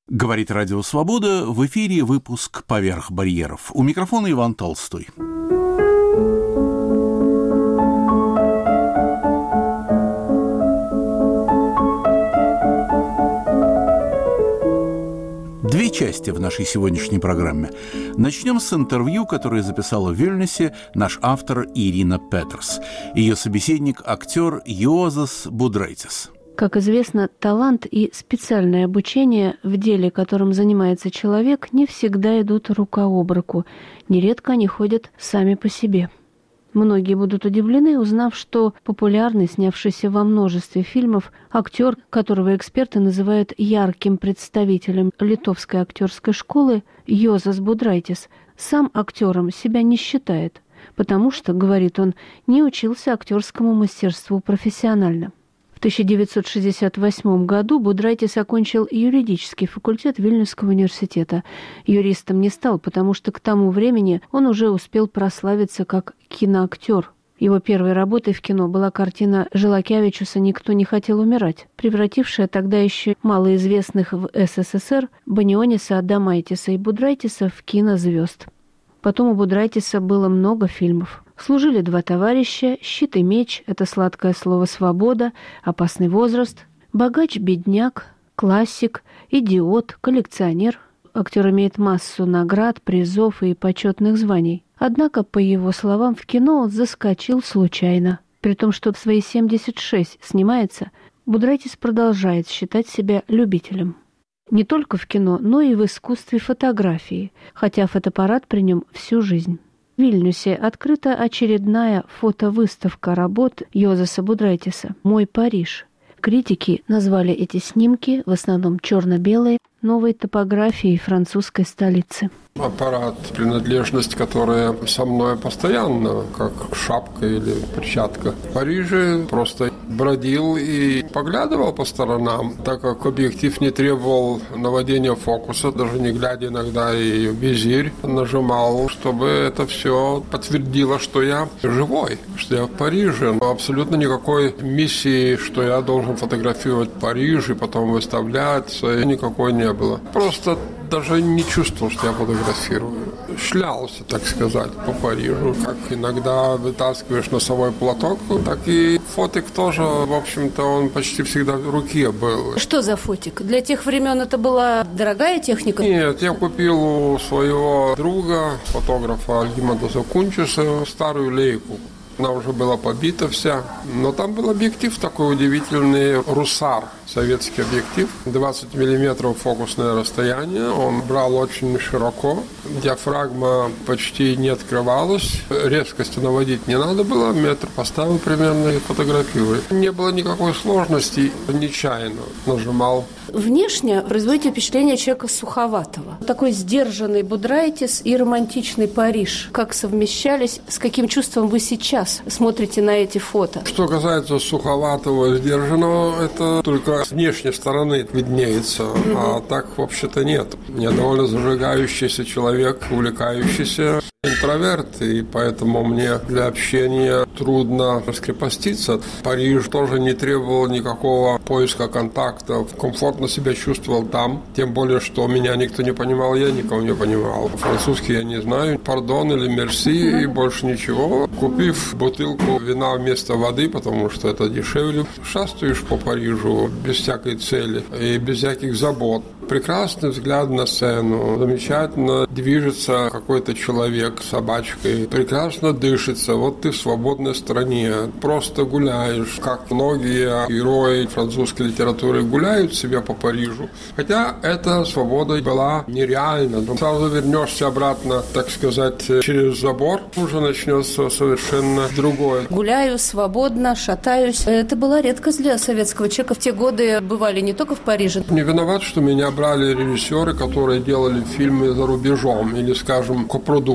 Говорит Радио Свобода, в эфире выпуск «Поверх барьеров». У микрофона Иван Толстой. Две части в нашей сегодняшней программе. Начнем с интервью, которое записала в Вильнюсе наш автор Ирина Петерс. Ее собеседник – актер Йозас Будрайтис. Как известно, талант и специальное обучение в деле, которым занимается человек, не всегда идут рука об руку. Нередко они ходят сами по себе. Многие будут удивлены, узнав, что популярный, снявшийся во множестве фильмов, актер, которого эксперты называют ярким представителем литовской актерской школы, Йозас Будрайтис, сам актером себя не считает, потому что, говорит он, не учился актерскому мастерству профессионально. В 1968 году Будрайтис окончил юридический факультет Вильнюсского университета. Юристом не стал, потому что к тому времени он уже успел прославиться как киноактер. Его первой работой в кино была картина Желакевичуса «Никто не хотел умирать», превратившая тогда еще малоизвестных в СССР Баниониса Адамайтиса и Будрайтиса в кинозвезд. Потом у Будрайтиса было много фильмов. «Служили два товарища», «Щит и меч», «Это сладкое слово свобода», «Опасный возраст», «Богач-бедняк», «Классик», «Идиот», «Коллекционер». Актер имеет массу наград, призов и почетных званий. Однако, по его словам, в кино он заскочил случайно. При том, что в свои 76 снимается, Будрайтис продолжает считать себя любителем. Не только в кино, но и в искусстве фотографии, хотя фотоаппарат при нем всю жизнь. В Вильнюсе открыта очередная фотовыставка работ Йозаса Будрайтиса «Мой Париж». Критики назвали эти снимки, в основном черно-белые, новой топографией французской столицы. Аппарат, принадлежность, которая со мной постоянно, как шапка или перчатка. В Париже просто бродил и поглядывал по сторонам, так как объектив не требовал наводения фокуса, даже не глядя иногда и в визирь нажимал, чтобы это все подтвердило, что я живой, что я в Париже. Абсолютно никакой миссии, что я должен фотографировать Париж и потом выставлять, никакой не было. Просто даже не чувствовал, что я фотографирую. Шлялся, так сказать, по Парижу. Как иногда вытаскиваешь носовой платок, так и фотик тоже, в общем-то, он почти всегда в руке был. Что за фотик? Для тех времен это была дорогая техника? Нет, я купил у своего друга, фотографа Альгиманта Закунчиса, старую лейку. Она уже была побита вся, но там был объектив такой удивительный, Русар, советский объектив, 20 миллиметров фокусное расстояние, он брал очень широко, диафрагма почти не открывалась, резкости наводить не надо было, метр поставил примерно и фотографировал. Не было никакой сложности, нечаянно нажимал. Внешне производите впечатление человека суховатого. Такой сдержанный Будрайтис и романтичный Париж. Как совмещались, с каким чувством вы сейчас смотрите на эти фото? Что касается суховатого и сдержанного, это только с внешней стороны виднеется, а так вообще-то нет. Я довольно зажигающийся человек, увлекающийся. Интроверт, и поэтому мне для общения трудно раскрепоститься. Париж тоже не требовал никакого поиска контактов. Комфортно себя чувствовал там. Тем более, что меня никто не понимал, я никого не понимал. Французский я не знаю. Пардон или мерси, и больше ничего. Купив бутылку вина вместо воды, потому что это дешевле, шастаешь по Парижу без всякой цели и без всяких забот. Прекрасный взгляд на сцену. Замечательно движется какой-то человек с собачкой. Прекрасно дышится. Вот ты в свободной стране. Просто гуляешь, как многие герои французской литературы гуляют себе по Парижу. Хотя эта свобода была нереальна. Сразу вернешься обратно, так сказать, через забор, уже начнется совершенно другое. Гуляю свободно, шатаюсь. Это была редкость для советского человека. В те годы бывали не только в Париже. Не виноват, что меня брали режиссеры, которые делали фильмы за рубежом или, скажем, копродукцию.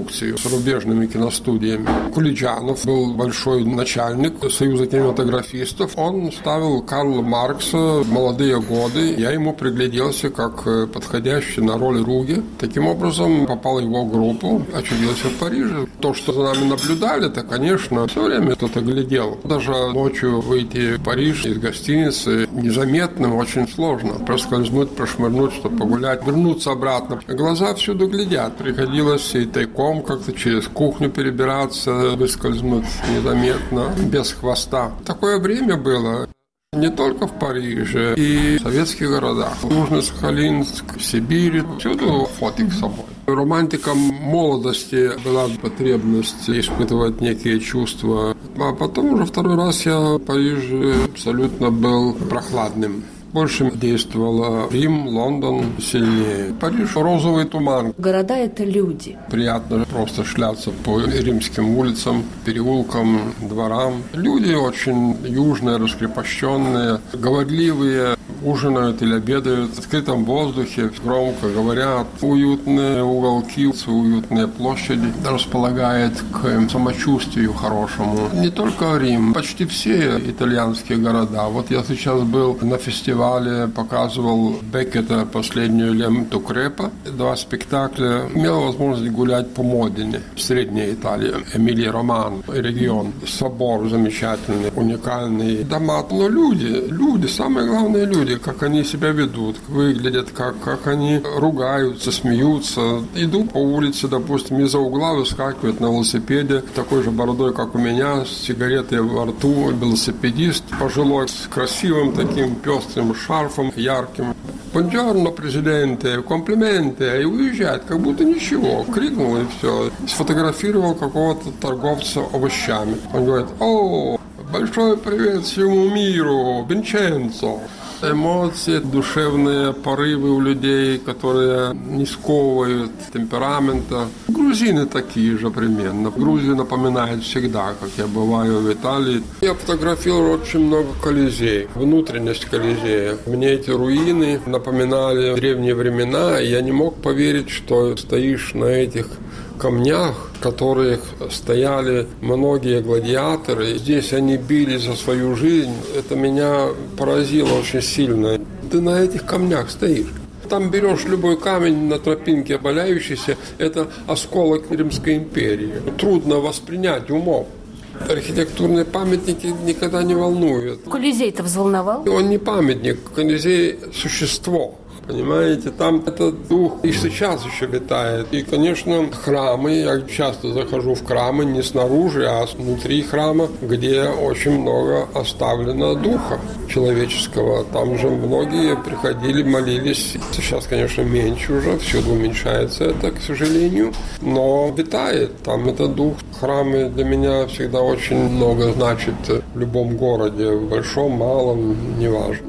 зарубежными киностудиями. Кулиджанов был большой начальник Союза кинематографистов. Он ставил Карла Маркса в молодые годы. Я ему пригляделся как подходящий на роль Руги. Таким образом, попал в его группу, очутился в Париже. То, что за нами наблюдали, то, конечно, все время кто-то глядел. Даже ночью выйти в Париж из гостиницы незаметным очень сложно. Проскользнуть, прошмырнуть, чтобы погулять, вернуться обратно. Глаза всюду глядят. Приходилось и тайком как-то через кухню перебираться, выскользнуть незаметно, без хвоста. Такое время было. Не только в Париже, и в советских городах. Южный Сахалинск, Сибирь. Всюду фотик с собой. Романтикам молодости была потребность испытывать некие чувства. А потом уже второй раз я в Париже абсолютно был прохладным. Больше действовало Рим, Лондон сильнее. Париж – розовый туман. Города – это люди. Приятно просто шляться по римским улицам, переулкам, дворам. Люди очень южные, раскрепощенные, говорливые, ужинают или обедают в открытом воздухе, громко говорят. Уютные уголки, уютные площади располагает к самочувствию хорошему. Не только Рим, почти все итальянские города. Вот я сейчас был на фестивале, показывал Беккета «Последнюю ленту Крепа». 2 спектакля. Имел возможность гулять по Модене, в Средней Италии. Эмилия-Роман, регион. Собор замечательный, уникальный. Дома. Но люди, самое главное люди, как они себя ведут, выглядят, как они ругаются, смеются. Иду по улице, допустим, из-за угла выскакивает на велосипеде, такой же бородой, как у меня, с сигаретой во рту, велосипедист пожилой, с красивым таким пестрым шарфом ярким. «Бонджорно, президенте, комплименты!» И уезжает, как будто ничего. Крикнул и все. Сфотографировал какого-то торговца овощами. Он говорит: «О, большой привет всему миру, Винченцо!» Эмоции, душевные порывы у людей, которые не сковывают темперамента. Грузины такие же примерно. Грузия напоминает всегда, как я бываю в Италии. Я фотографировал очень много Колизеев, внутренность Колизея. Мне эти руины напоминали древние времена, и я не мог поверить, что стоишь на этих камнях, в которых стояли многие гладиаторы. Здесь они бились за свою жизнь. Это меня поразило очень сильно. Ты на этих камнях стоишь. Там берешь любой камень на тропинке валяющийся, это осколок Римской империи. Трудно воспринять умом. Архитектурные памятники никогда не волнуют. Колизей-то взволновал? Он не памятник, Колизей – существо. Понимаете, там этот дух и сейчас еще витает. И, конечно, храмы, я часто захожу в храмы не снаружи, а внутри храма, где очень много оставлено духа человеческого. Там же многие приходили, молились. Сейчас, конечно, меньше уже, всюду уменьшается это, к сожалению. Но витает там этот дух. Храмы для меня всегда очень много значат в любом городе, в большом, малом, неважно.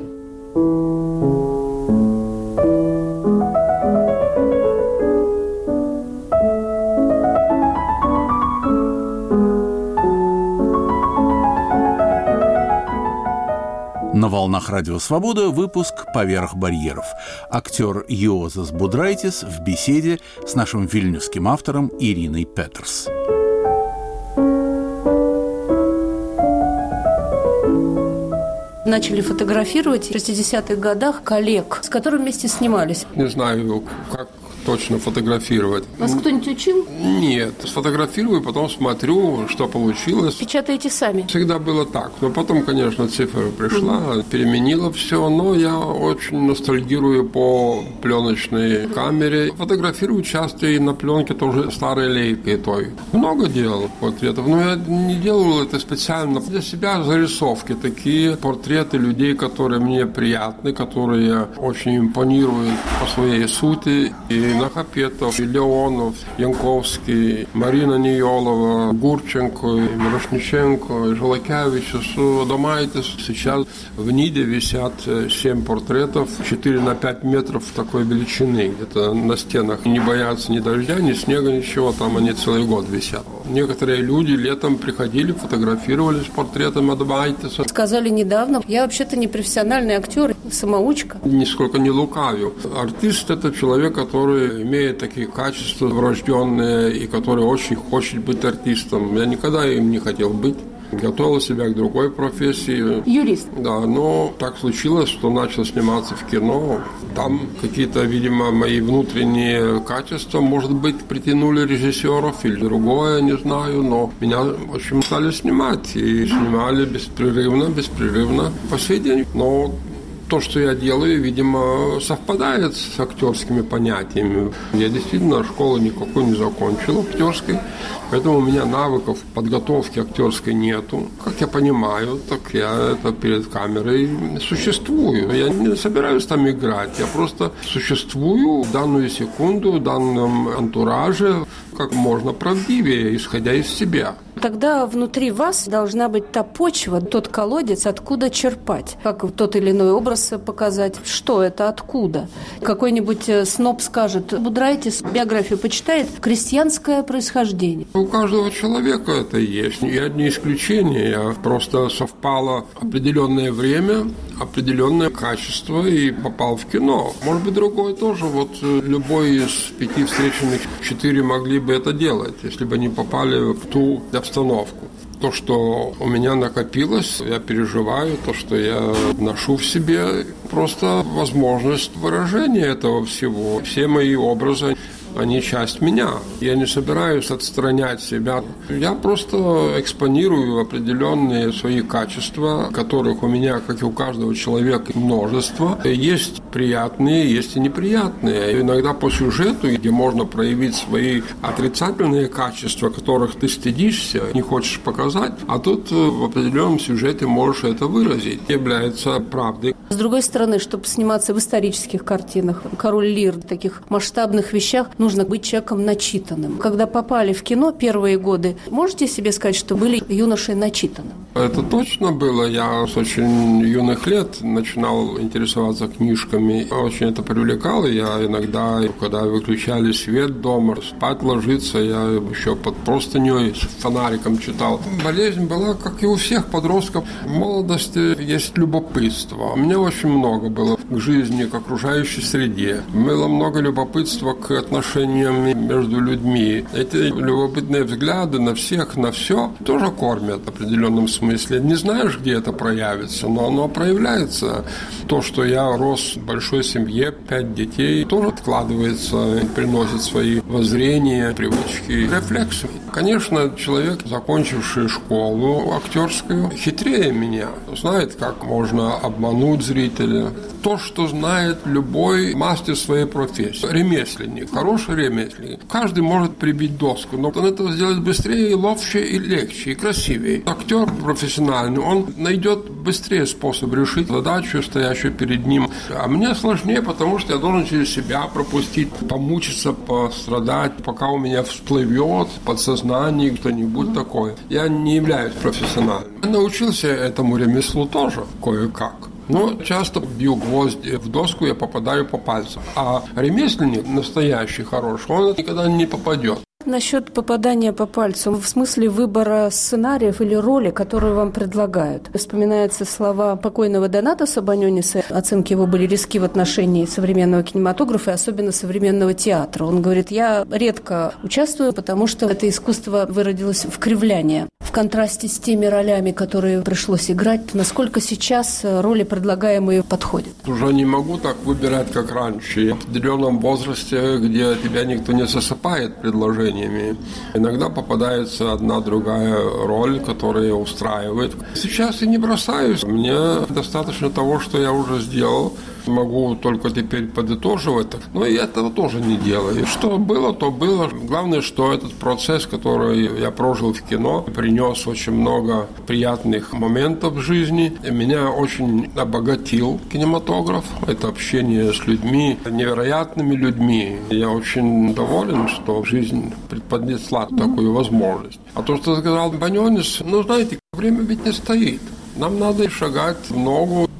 На волнах Радио Свобода выпуск «Поверх барьеров». Актер Йозас Будрайтис в беседе с нашим вильнюсским автором Ириной Петерс. Начали фотографировать в 60-х годах коллег, с которыми вместе снимались. Не знаю, как точно фотографировать. Вас кто-нибудь учил? Нет. Сфотографирую, потом смотрю, что получилось. Печатаете сами? Всегда было так. Но потом, конечно, цифра пришла, переменила все. Но я очень ностальгирую по пленочной камере. Фотографирую часто и на пленке тоже старой лейкой той. Много делал портретов, но я не делал это специально. Для себя зарисовки. Такие портреты людей, которые мне приятны, которые очень импонируют по своей сути. И Нахапетов, Леонов, Янковский, Марина Ниолова, Гурченко, Мирошниченко, Желакевич, Адамайтис. Сейчас в НИДе висят 7 портретов 4 на 5 метров такой величины. Где-то на стенах не боятся ни дождя, ни снега, ничего. Там они целый год висят. Некоторые люди летом приходили, фотографировали с портретом Адвайтиса. Сказали недавно, я вообще-то не профессиональный актер, самоучка. Нисколько не лукавю. Артист – это человек, который имеет такие качества врожденные и который очень хочет быть артистом. Я никогда им не хотел быть. Готовил себя к другой профессии. Юрист. Да, но так случилось, что начал сниматься в кино. Там какие-то, видимо, мои внутренние качества, может быть, притянули режиссеров или другое, не знаю, но меня очень стали снимать. И снимали беспрерывно по сей день. Но то, что я делаю, видимо, совпадает с актерскими понятиями. Я действительно школы никакой не закончил актерской, поэтому у меня навыков подготовки актерской нету. Как я понимаю, так я это перед камерой существую. Я не собираюсь там играть, я просто существую в данную секунду, в данном антураже как можно правдивее, исходя из себя. Тогда внутри вас должна быть та почва, тот колодец, откуда черпать. Как тот или иной образ показать, что это, откуда. Какой-нибудь сноб скажет, Будрайтис биографию почитает, крестьянское происхождение. У каждого человека это есть. Я не исключение. Я просто совпало определенное время, определенное качество и попал в кино. Может быть, другое тоже. Вот любой из 5 встреченных 4 могли бы это делать, если бы они попали в ту обстановку. То, что у меня накопилось, я переживаю, то, что я ношу в себе, просто возможность выражения этого всего. Все мои образы, они часть меня. Я не собираюсь отстранять себя. Я просто экспонирую определенные свои качества, которых у меня, как и у каждого человека, множество. Есть приятные, есть и неприятные. Иногда по сюжету, где можно проявить свои отрицательные качества, которых ты стыдишься, не хочешь показать, а тут в определенном сюжете можешь это выразить. Является правдой. С другой стороны, чтобы сниматься в исторических картинах, «Король Лир», в таких масштабных вещах, нужно быть человеком начитанным. Когда попали в кино первые годы, можете себе сказать, что были юношей начитанным? Это точно было. Я с очень юных лет начинал интересоваться книжками. Очень это привлекало. Я иногда, когда выключали свет дома, спать ложиться, я еще под простыней с фонариком читал. Болезнь была, как и у всех подростков. В молодости есть любопытство. У меня очень много было к жизни, к окружающей среде. Было много любопытства к отношениям между людьми. Эти любопытные взгляды на всех, на все тоже кормят в определенном смысле. Не знаешь, где это проявится, но оно проявляется. То, что я рос в большой семье, 5 детей, тоже откладывается, приносит свои воззрения, привычки, рефлексы. Конечно, человек, закончивший школу актерскую, хитрее меня, знает, как можно обмануть зрителя. То, что знает любой мастер своей профессии. Ремесленник, хороший ремесленник. Каждый может прибить доску, но он это сделает быстрее, и ловче, и легче, и красивее. Актер профессиональный, он найдет быстрее способ решить задачу, стоящую перед ним. А мне сложнее, потому что я должен через себя пропустить, помучиться, пострадать, пока у меня всплывет в подсознании что-нибудь такое. Я не являюсь профессиональным. Я научился этому ремеслу тоже кое-как. Но часто бью гвозди в доску, я попадаю по пальцам. А ремесленник настоящий, хороший, он никогда не попадет. Насчет попадания по пальцу, в смысле выбора сценариев или роли, которые вам предлагают. Вспоминаются слова покойного Доната Сабаньониса. Оценки его были резки в отношении современного кинематографа и особенно современного театра. Он говорит, я редко участвую, потому что это искусство выродилось в кривляние. В контрасте с теми ролями, которые пришлось играть, насколько сейчас роли, предлагаемые, подходят? Уже не могу так выбирать, как раньше. В определенном возрасте, где тебя никто не засыпает предложениями, иногда попадается одна другая роль, которая устраивает. Сейчас я не бросаюсь. Мне достаточно того, что я уже сделал. Могу только теперь подытоживать, но я этого тоже не делаю. Что было, то было. Главное, что этот процесс, который я прожил в кино, принес очень много приятных моментов в жизни. Меня очень обогатил кинематограф. Это общение с людьми, невероятными людьми. Я очень доволен, что жизнь преподнесла такую возможность. А то, что сказал Баньонис, знаете, время ведь не стоит. Нам надо шагать в ногу.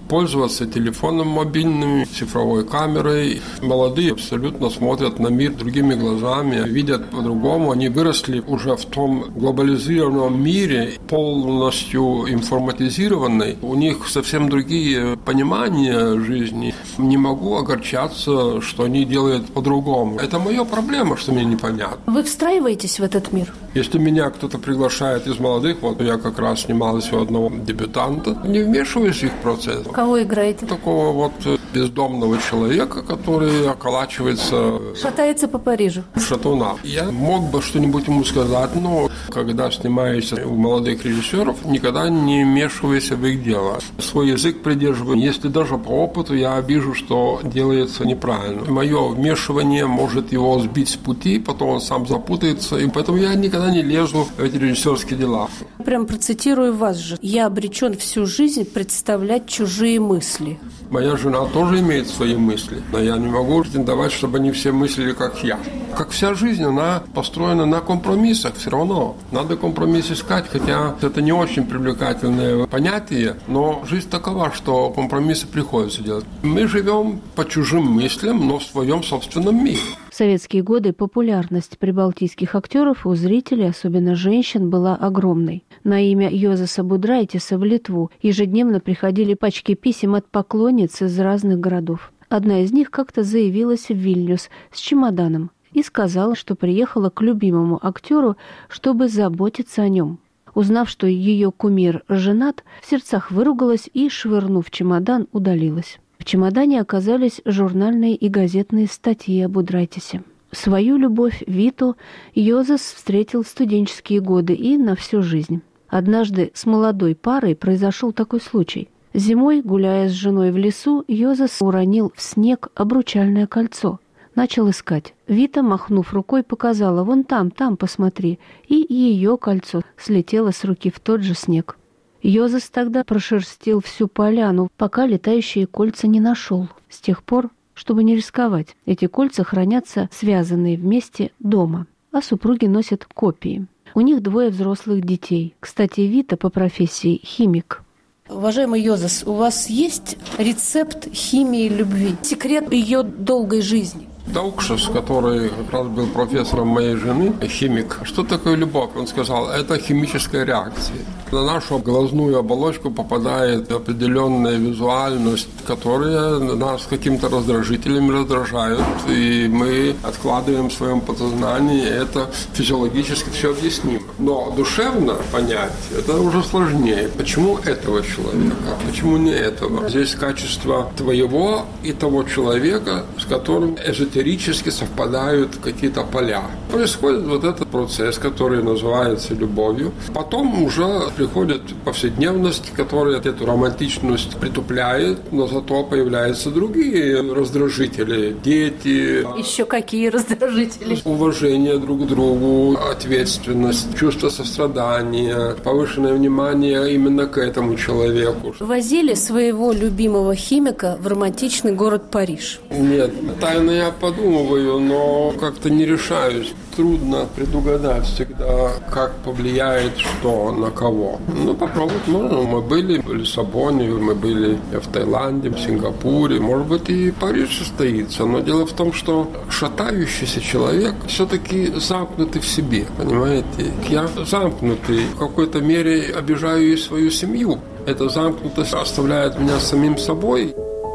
пользоваться телефоном мобильным, цифровой камерой. Молодые абсолютно смотрят на мир другими глазами, видят по-другому. Они выросли уже в том глобализированном мире, полностью информатизированный. У них совсем другие понимания жизни. Не могу огорчаться, что они делают по-другому. Это моя проблема, что мне непонятно. Вы встраиваетесь в этот мир? Если меня кто-то приглашает из молодых, вот я как раз снималась у одного дебютанта, не вмешиваюсь в их процесс. Кого играете? Такого вот бездомного человека, который околачивается... Шатается по Парижу. Шатуна. Я мог бы что-нибудь ему сказать, но когда снимаешься у молодых режиссеров, никогда не вмешивайся в их дело. Свой язык придерживаю. Если даже по опыту я вижу, что делается неправильно. Мое вмешивание может его сбить с пути, потом он сам запутается, и поэтому я никогда не лезу в эти режиссерские дела. Прям процитирую вас же. Я обречен всю жизнь представлять чужие мысли. Моя жена тоже имеет свои мысли, но я не могу претендовать, чтобы они все мыслили, как я. Как вся жизнь, она построена на компромиссах все равно. Надо компромисс искать, хотя это не очень привлекательное понятие, но жизнь такова, что компромиссы приходится делать. Мы живем по чужим мыслям, но в своем собственном мире. В советские годы популярность прибалтийских актеров у зрителей, особенно женщин, была огромной. На имя Йозеса Будрайтиса в Литву ежедневно приходили пачки писем от поклонниц из разных городов. Одна из них как-то заявилась в Вильнюс с чемоданом и сказала, что приехала к любимому актеру, чтобы заботиться о нем. Узнав, что ее кумир женат, в сердцах выругалась и, швырнув чемодан, удалилась. В чемодане оказались журнальные и газетные статьи о Будрайтисе. Свою любовь Виту Йозес встретил в студенческие годы и на всю жизнь. Однажды с молодой парой произошел такой случай. Зимой, гуляя с женой в лесу, Йозес уронил в снег обручальное кольцо. Начал искать. Вита, махнув рукой, показала: «Вон там, посмотри». И ее кольцо слетело с руки в тот же снег. Йозес тогда прошерстил всю поляну, пока летающие кольца не нашел. С тех пор, чтобы не рисковать, эти кольца хранятся связанные вместе дома, а супруги носят копии. У них 2 взрослых детей. Кстати, Вита по профессии химик. Уважаемый Йозес, у вас есть рецепт химии любви? Секрет ее долгой жизни? Даукшес, который как раз был профессором моей жены, химик. Что такое любовь? Он сказал, это химическая реакция. На нашу глазную оболочку попадает определенная визуальность, которая нас каким-то раздражителем раздражает, и мы откладываем в своем подсознании, это физиологически все объяснимо. Но душевно понять, это уже сложнее. Почему этого человека? Почему не этого? Здесь качество твоего и того человека, с которым эзотерически совпадают какие-то поля. Происходит вот этот процесс, который называется любовью. Потом уже приходит повседневность, которая эту романтичность притупляет, но зато появляются другие раздражители. Дети. Еще какие раздражители? Уважение друг к другу, ответственность, чувство сострадания, повышенное внимание именно к этому человеку. Возили своего любимого химика в романтичный город Париж? Нет, тайно я подумываю, но как-то не решаюсь. Трудно предугадать всегда, как повлияет что на кого. Ну, попробовать можно. Мы были в Лиссабоне, мы были в Таиланде, в Сингапуре. Может быть, и Париж состоится. Но дело в том, что шатающийся человек все-таки замкнутый в себе, понимаете? Я замкнутый. В какой-то мере обижаю и свою семью. Эта замкнутость оставляет меня самим собой.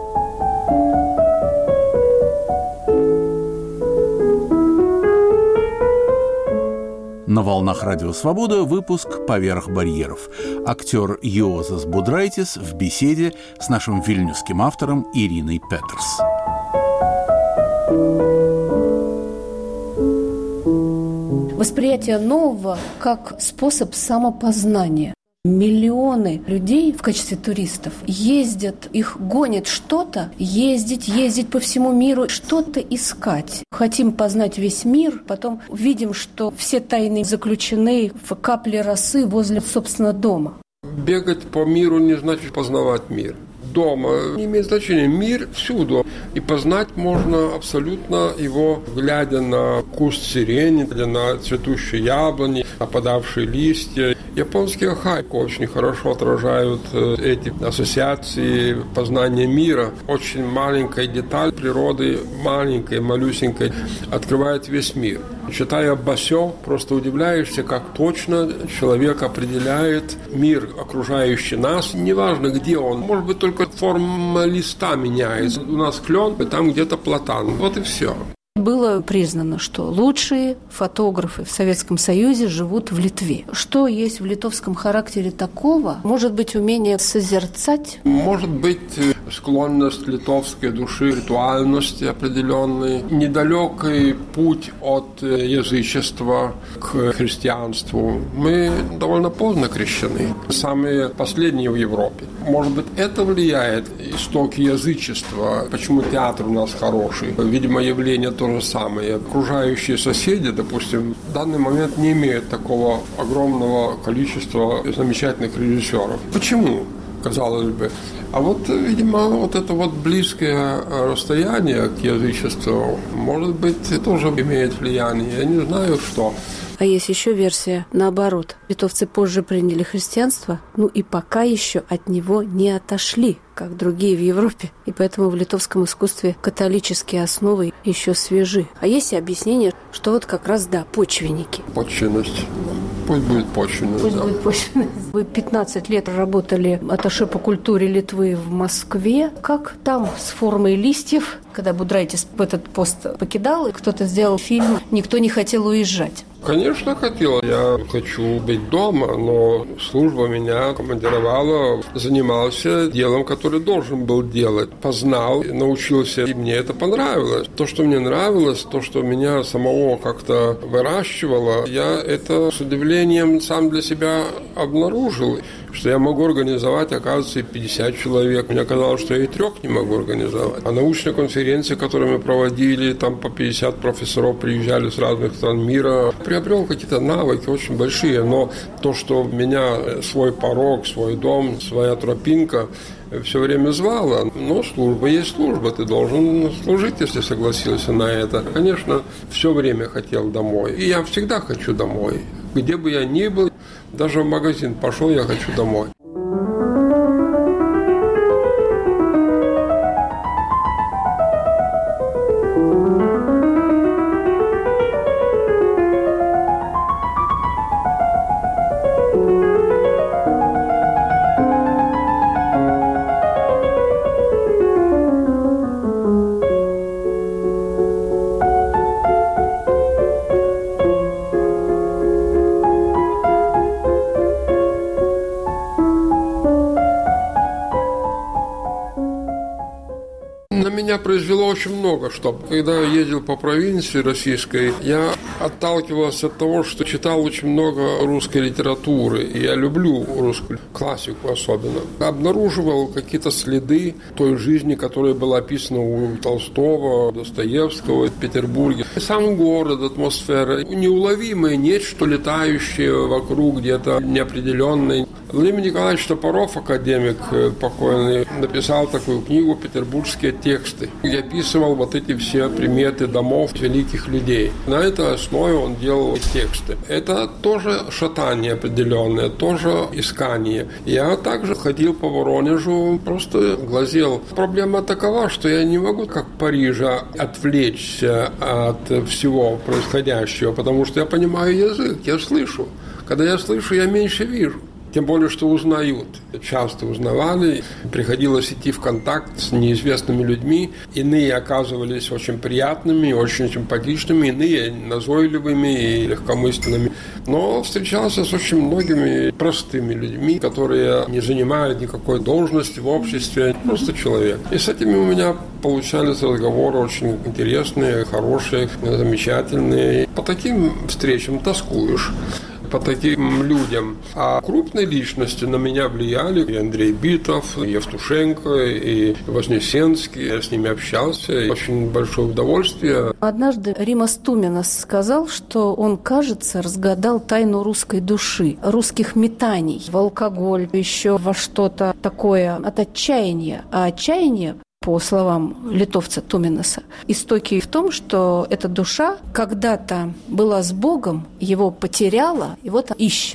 На волнах Радио Свобода выпуск «Поверх барьеров». Актер Йозес Будрайтис в беседе с нашим вильнюсским автором Ириной Петерс. Восприятие нового как способ самопознания. Миллионы людей в качестве туристов ездят, их гонит что-то, ездить по всему миру, что-то искать. Хотим познать весь мир, потом видим, что все тайны заключены в капле росы возле, собственно, дома. Бегать по миру не значит познавать мир. Дома не имеет значения. Мир всюду. И познать можно абсолютно его, глядя на куст сирени, на цветущие яблони, опадавшие листья. Японские хайку очень хорошо отражают эти ассоциации познания мира. Очень маленькая деталь природы, маленькой, малюсенькой, открывает весь мир. Читая Басё, просто удивляешься, как точно человек определяет мир, окружающий нас. Неважно, где он. Может быть, только форма листа меняется. У нас клен, и там где-то платан. Вот и все. Было признано, что лучшие фотографы в Советском Союзе живут в Литве. Что есть в литовском характере такого? Может быть, умение созерцать? Может быть, склонность литовской души, ритуальности определенной, недалекий путь от язычества к христианству. Мы довольно поздно крещены, самые последние в Европе. Может быть, это влияет, истоки язычества, почему театр у нас хороший. Видимо, явление то же самое. Окружающие соседи, допустим, в данный момент не имеют такого огромного количества замечательных режиссеров. Почему? Казалось бы. А вот, видимо, вот это вот близкое расстояние к язычеству, может быть, тоже имеет влияние. Я не знаю, что. А есть еще версия наоборот. Литовцы позже приняли христианство, и пока еще от него не отошли, как другие в Европе. И поэтому в литовском искусстве католические основы еще свежи. А есть и объяснение, что вот как раз, почвенники. Почвенность. Пусть будет почвенность. Пусть будет почвенность. Вы 15 лет работали атташе по культуре Литвы в Москве. Как там с формой листьев? Когда Будрайтис этот пост покидал, и кто-то сделал фильм, никто не хотел уезжать. Конечно, хотел. Я хочу быть дома, но служба меня командировала, занимался делом, которое должен был делать. Познал, научился, и мне это понравилось. То, что мне нравилось, то, что меня самого как-то выращивало, я это с удивлением сам для себя обнаружил, что я могу организовать, оказывается, и 50 человек. Мне казалось, что я и 3 не могу организовать. А научные конференции, которые мы проводили, там по 50 профессоров приезжали с разных стран мира, приобрел какие-то навыки очень большие, но то, что меня свой порог, свой дом, своя тропинка все время звала, но служба есть служба, ты должен служить, если согласился на это. Конечно, все время хотел домой, и я всегда хочу домой. Где бы я ни был, даже в магазин пошел, я хочу домой. Меня произвело очень много, что когда я ездил по провинции российской, я отталкивался от того, что читал очень много русской литературы, и я люблю русскую классику особенно. Обнаруживал какие-то следы той жизни, которая была описана у Толстого, Достоевского в Петербурге. Сам город, атмосфера, неуловимое нечто, летающее вокруг где-то неопределенное. Владимир Николаевич Топоров, академик покойный, написал такую книгу «Петербургские тексты», где описывал вот эти все приметы домов великих людей. На этой основе он делал тексты. Это тоже шатание определенное, тоже искание. Я также ходил по Воронежу, просто глазел. Проблема такова, что я не могу, как в Париже, отвлечься от всего происходящего, потому что я понимаю язык, я слышу. Когда я слышу, я меньше вижу. Тем более, что узнают. Часто узнавали. Приходилось идти в контакт с неизвестными людьми. Иные оказывались очень приятными, очень симпатичными, иные назойливыми и легкомысленными. Но встречался с очень многими простыми людьми, которые не занимают никакой должности в обществе. Просто человек. И с этими у меня получались разговоры очень интересные, хорошие, замечательные. По таким встречам тоскуешь. По таким людям. А крупные личности на меня влияли. И Андрей Битов, и Евтушенко, и Вознесенский. Я с ними общался. И очень большое удовольствие. Однажды Римас Туменас сказал, что он, кажется, разгадал тайну русской души, русских метаний в алкоголь, еще во что-то такое от отчаяния. А отчаяние, по словам литовца Туменаса, истоки в том, что эта душа когда-то была с Богом, его потеряла, и вот ищет.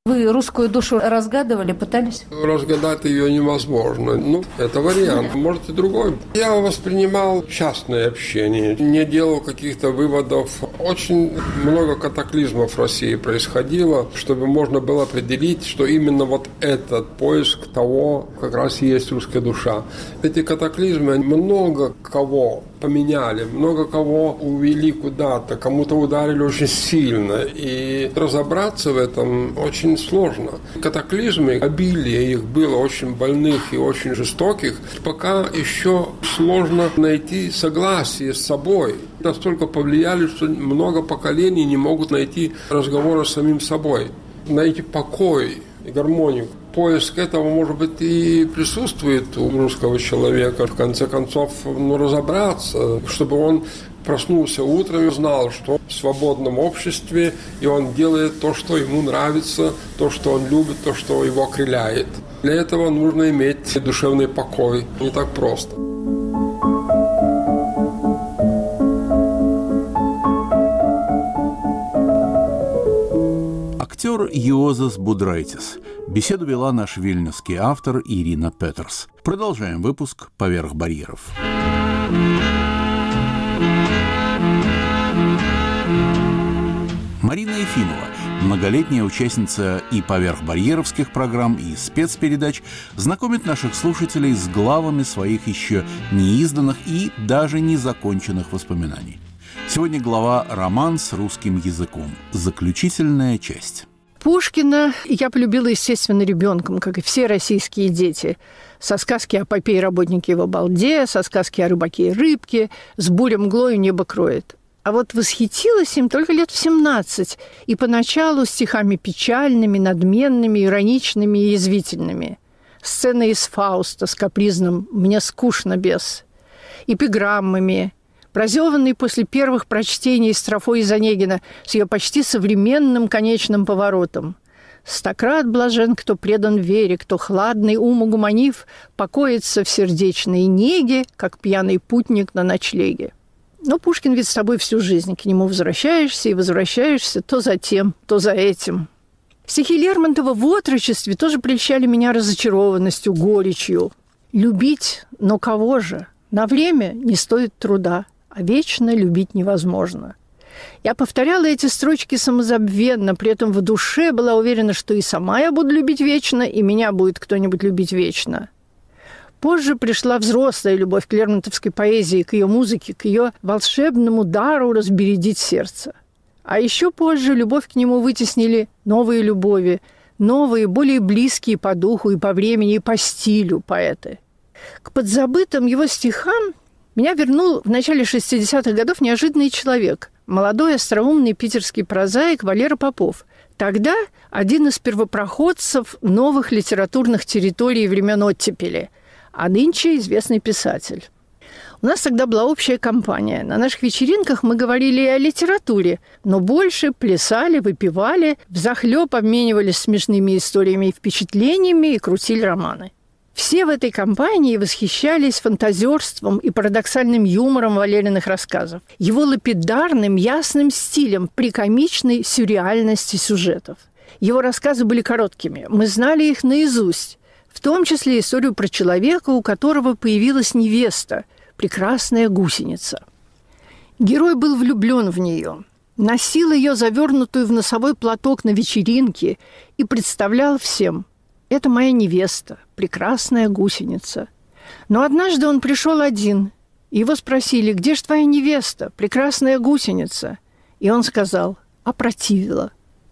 Вы русскую душу разгадывали, пытались? Разгадать ее невозможно. Это вариант. Может и другой. Я воспринимал частное общение, не делал каких-то выводов. Очень много катаклизмов в России происходило, чтобы можно было определить, что именно вот этот поиск того как раз и есть русская душа. Эти катаклизмы много кого поменяли, много кого увели куда-то, кому-то ударили очень сильно. И разобраться в этом очень сложно. Катаклизмы, обилие их было очень больных и очень жестоких. Пока еще сложно найти согласие с собой. Настолько повлияли, что много поколений не могут найти разговора с самим собой. Найти покой и гармонию. Поиск этого, может быть, и присутствует у русского человека. В конце концов, разобраться, чтобы он проснулся утром и знал, что в свободном обществе, и он делает то, что ему нравится, то, что он любит, то, что его окрыляет. Для этого нужно иметь душевный покой. Не так просто. Актер Иозас Будрайтис. Беседу вела наш вильнюсский автор Ирина Петерс. Продолжаем выпуск «Поверх барьеров». Марина Ефимова, многолетняя участница и поверхбарьеровских программ, и спецпередач, знакомит наших слушателей с главами своих еще неизданных и даже незаконченных воспоминаний. Сегодня глава «Роман с русским языком». Заключительная часть. Пушкина я полюбила, естественно, ребенком, как и все российские дети. Со сказки о попе и работнике в балде, со сказки о рыбаке и рыбке, с бурей мглою небо кроет. А вот восхитилась им только лет в 17, и поначалу стихами печальными, надменными, ироничными и язвительными. Сцены из «Фауста» с капризным «Мне скучно без», эпиграммами, прозеванный после первых прочтений строфой из Онегина с ее почти современным конечным поворотом. «Стократ блажен, кто предан вере, кто хладный ум угуманив, покоится в сердечной неге, как пьяный путник на ночлеге». Но Пушкин ведь с тобой всю жизнь, к нему возвращаешься и возвращаешься то за тем, то за этим. Стихи Лермонтова в отрочестве тоже прельщали меня разочарованностью, горечью. Любить, но кого же? На время не стоит труда, а вечно любить невозможно. Я повторяла эти строчки самозабвенно, при этом в душе была уверена, что и сама я буду любить вечно, и меня будет кто-нибудь любить вечно. Позже пришла взрослая любовь к лермонтовской поэзии, к ее музыке, к ее волшебному дару разбередить сердце. А еще позже любовь к нему вытеснили новые любови, новые, более близкие по духу и по времени, и по стилю поэты. К подзабытым его стихам меня вернул в начале 60-х годов неожиданный человек, молодой остроумный питерский прозаик Валера Попов. Тогда один из первопроходцев новых литературных территорий времен оттепели, а нынче известный писатель. У нас тогда была общая компания. На наших вечеринках мы говорили и о литературе, но больше плясали, выпивали, взахлёб обменивались смешными историями и впечатлениями и крутили романы. Все в этой компании восхищались фантазерством и парадоксальным юмором Валериных рассказов, его лапидарным, ясным стилем при комичной сюрреальности сюжетов. Его рассказы были короткими, мы знали их наизусть, в том числе историю про человека, у которого появилась невеста, прекрасная гусеница. Герой был влюблен в нее, носил ее завернутую в носовой платок на вечеринке и представлял всем: это моя невеста, прекрасная гусеница. Но однажды он пришел один. Его спросили: где же твоя невеста, прекрасная гусеница? И он сказал: опротивила.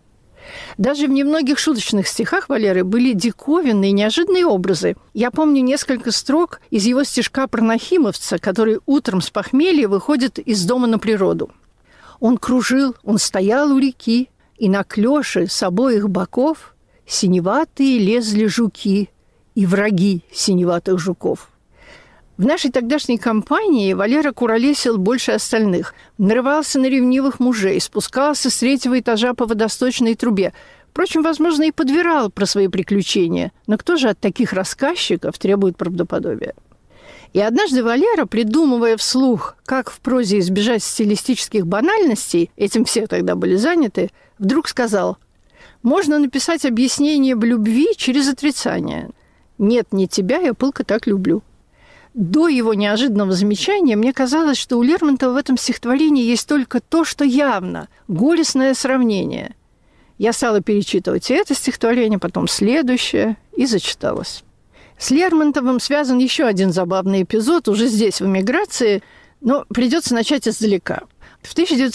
Даже в немногих шуточных стихах Валеры были диковинные, неожиданные образы. Я помню несколько строк из его стишка про нахимовца, который утром с похмелья выходит из дома на природу. Он кружил, он стоял у реки, и на клёше с обоих боков синеватые лезли жуки и враги синеватых жуков. В нашей тогдашней компании Валера куролесил больше остальных, нарывался на ревнивых мужей, спускался с 3-го этажа по водосточной трубе. Впрочем, возможно, и подвирал про свои приключения. Но кто же от таких рассказчиков требует правдоподобия? И однажды Валера, придумывая вслух, как в прозе избежать стилистических банальностей, этим все тогда были заняты, вдруг сказал: можно написать объяснение в любви через отрицание. «Нет, не тебя, я пылко так люблю». До его неожиданного замечания мне казалось, что у Лермонтова в этом стихотворении есть только то, что явно, горестное сравнение. Я стала перечитывать это стихотворение, потом следующее, и зачиталась. С Лермонтовым связан еще один забавный эпизод, уже здесь, в эмиграции, но придется начать издалека. В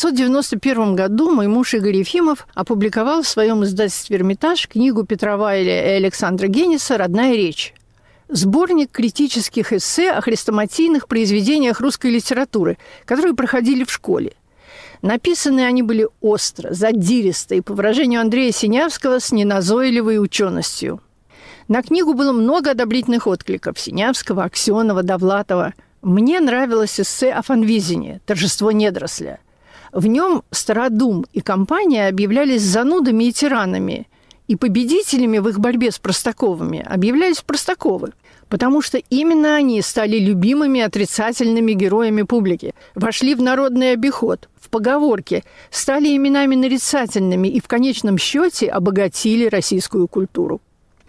1991 году мой муж Игорь Ефимов опубликовал в своем издательстве «Эрмитаж» книгу Петра Вайля и Александра Генниса «Родная речь». Сборник критических эссе о хрестоматийных произведениях русской литературы, которые проходили в школе. Написаны они были остро, задиристо и, по выражению Андрея Синявского, с неназойливой ученостью. На книгу было много одобрительных откликов – Синявского, Аксенова, Довлатова. Мне нравилось эссе о Фанвизине «Торжество недоросля». В нем Стародум и компания объявлялись занудами и тиранами, и победителями в их борьбе с Простаковыми объявлялись Простаковы, потому что именно они стали любимыми отрицательными героями публики, вошли в народный обиход, в поговорки, стали именами нарицательными и в конечном счете обогатили российскую культуру.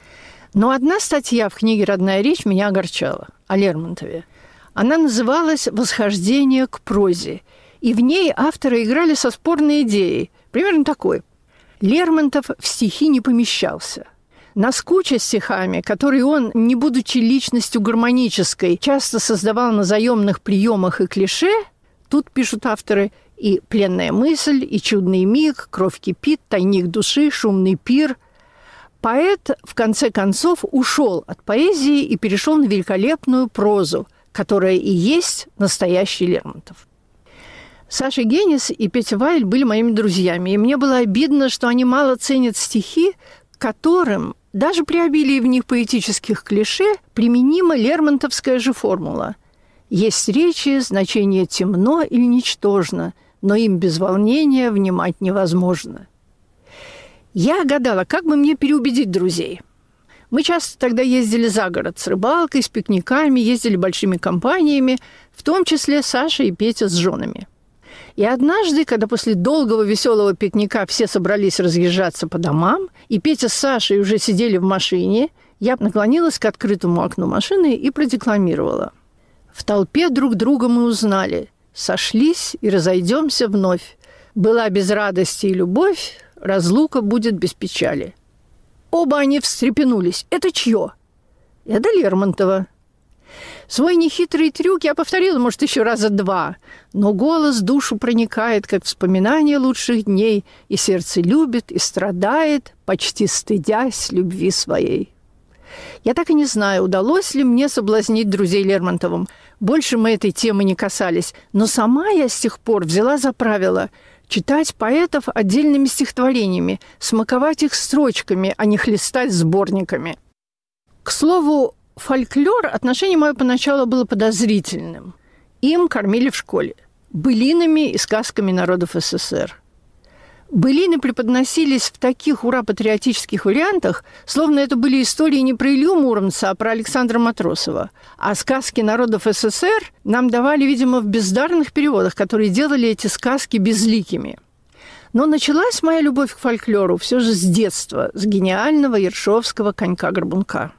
Но одна статья в книге «Родная речь» меня огорчала, о Лермонтове. Она называлась «Восхождение к прозе», и в ней авторы играли со спорной идеей, примерно такой. Лермонтов в стихи не помещался. Наскуча стихами, которые он, не будучи личностью гармонической, часто создавал на заемных приемах и клише, тут, пишут авторы, и «Пленная мысль», и «Чудный миг», «Кровь кипит», «Тайник души», «Шумный пир». Поэт, в конце концов, ушел от поэзии и перешел на великолепную прозу, которая и есть настоящий Лермонтов. Саша Генис и Петя Вайль были моими друзьями, и мне было обидно, что они мало ценят стихи, которым, даже при обилии в них поэтических клише, применима лермонтовская же формула. Есть речи, значение темно или ничтожно, но им без волнения внимать невозможно. Я гадала, как бы мне переубедить друзей. Мы часто тогда ездили за город с рыбалкой, с пикниками, ездили большими компаниями, в том числе Саша и Петя с женами. И однажды, когда после долгого веселого пикника все собрались разъезжаться по домам, и Петя с Сашей уже сидели в машине, я наклонилась к открытому окну машины и продекламировала. «В толпе друг друга мы узнали, сошлись и разойдемся вновь. Была без радости и любовь, разлука будет без печали». Оба они встрепенулись. «Это чье?» «Это Лермонтова». Свой нехитрый трюк я повторила, может, еще раза два, но голос душу проникает, как вспоминание лучших дней, и сердце любит и страдает, почти стыдясь любви своей. Я так и не знаю, удалось ли мне соблазнить друзей Лермонтовым. Больше мы этой темы не касались, но сама я с тех пор взяла за правило читать поэтов отдельными стихотворениями, смаковать их строчками, а не хлестать сборниками. К слову, фольклор, отношение мое поначалу было подозрительным. Им кормили в школе былинами и сказками народов СССР. Былины преподносились в таких ура-патриотических вариантах, словно это были истории не про Илью Муромца, а про Александра Матросова. А сказки народов СССР нам давали, видимо, в бездарных переводах, которые делали эти сказки безликими. Но началась моя любовь к фольклору все же с детства, с гениального ершовского конька-горбунка.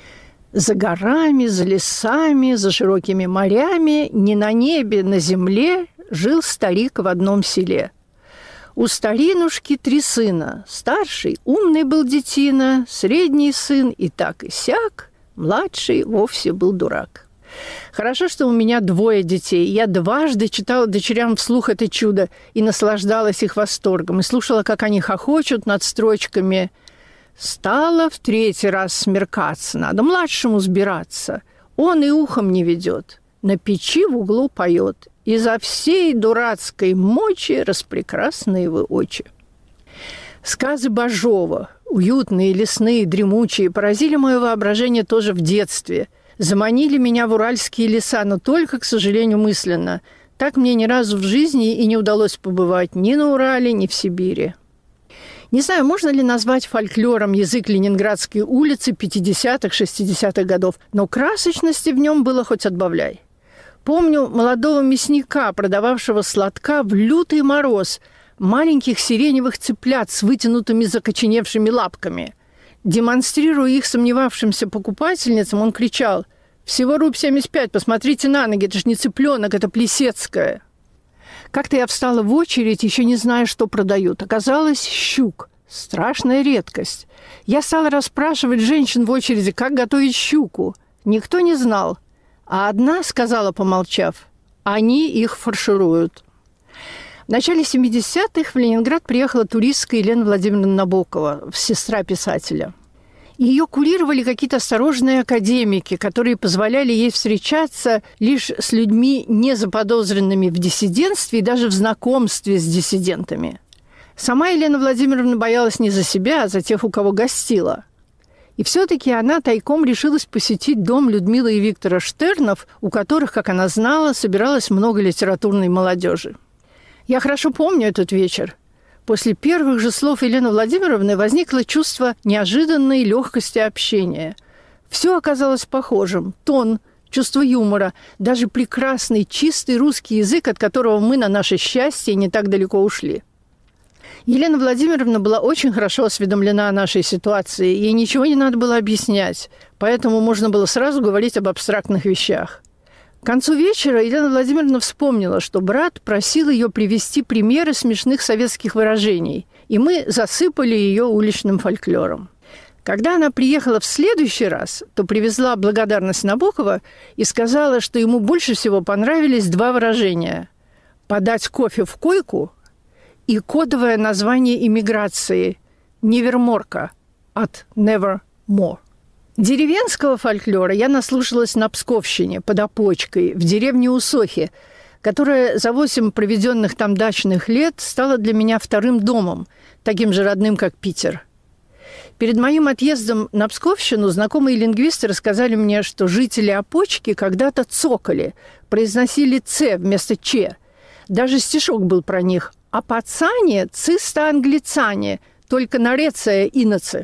За горами, за лесами, за широкими морями, не на небе, на земле жил старик в одном селе. У старинушки 3 сына. Старший умный был детина, средний сын и так и сяк, младший вовсе был дурак. Хорошо, что у меня 2 детей. Я дважды читала дочерям вслух это чудо и наслаждалась их восторгом, и слушала, как они хохочут над строчками «Стало в 3-й раз смеркаться, надо младшему сбираться. Он и ухом не ведет, на печи в углу поет. Изо всей дурацкой мочи распрекрасные вы очи». Сказы Бажова, уютные, лесные, дремучие, поразили мое воображение тоже в детстве. Заманили меня в уральские леса, но только, к сожалению, мысленно. Так мне ни разу в жизни и не удалось побывать ни на Урале, ни в Сибири. Не знаю, можно ли назвать фольклором язык Ленинградской улицы 50-х, 60-х годов, но красочности в нем было хоть отбавляй. Помню молодого мясника, продававшего сладка в лютый мороз. маленьких сиреневых цыплят с вытянутыми закоченевшими лапками. Демонстрируя их сомневавшимся покупательницам, он кричал: «Всего руб 75, посмотрите на ноги, это ж не цыпленок, это Плесецкая». Как-то я встала в очередь, еще не зная, что продают. Оказалось, щук. Страшная редкость. Я стала расспрашивать женщин в очереди, как готовить щуку. Никто не знал. А одна сказала, помолчав: «Они их фаршируют». В начале 70-х в Ленинград приехала туристка Елена Владимировна Набокова, сестра писателя. Ее курировали какие-то осторожные академики, которые позволяли ей встречаться лишь с людьми, не заподозренными в диссидентстве и даже в знакомстве с диссидентами. Сама Елена Владимировна боялась не за себя, а за тех, у кого гостила. И все-таки она тайком решилась посетить дом Людмилы и Виктора Штернов, у которых, как она знала, собиралось много литературной молодежи. Я хорошо помню этот вечер. После первых же слов Елены Владимировны возникло чувство неожиданной легкости общения. Все оказалось похожим. Тон, чувство юмора, даже прекрасный, чистый русский язык, от которого мы, на наше счастье, не так далеко ушли. Елена Владимировна была очень хорошо осведомлена о нашей ситуации. Ей ничего не надо было объяснять, поэтому можно было сразу говорить об абстрактных вещах. К концу вечера Елена Владимировна вспомнила, что брат просил ее привести примеры смешных советских выражений, и мы засыпали ее уличным фольклором. Когда она приехала в следующий раз, то привезла благодарность Набокова и сказала, что ему больше всего понравились два выражения: «подать кофе в койку» и кодовое название иммиграции «неверморка» от «nevermore». Деревенского фольклора я наслушалась на Псковщине, под Опочкой, в деревне Усохи, которая за 8 проведенных там дачных лет стала для меня вторым домом, таким же родным, как Питер. Перед моим отъездом на Псковщину знакомые лингвисты рассказали мне, что жители Опочки когда-то цокали, произносили «ц» вместо «ч». Даже стишок был про них: «А пацане цисто англицане, только нареция иноцы».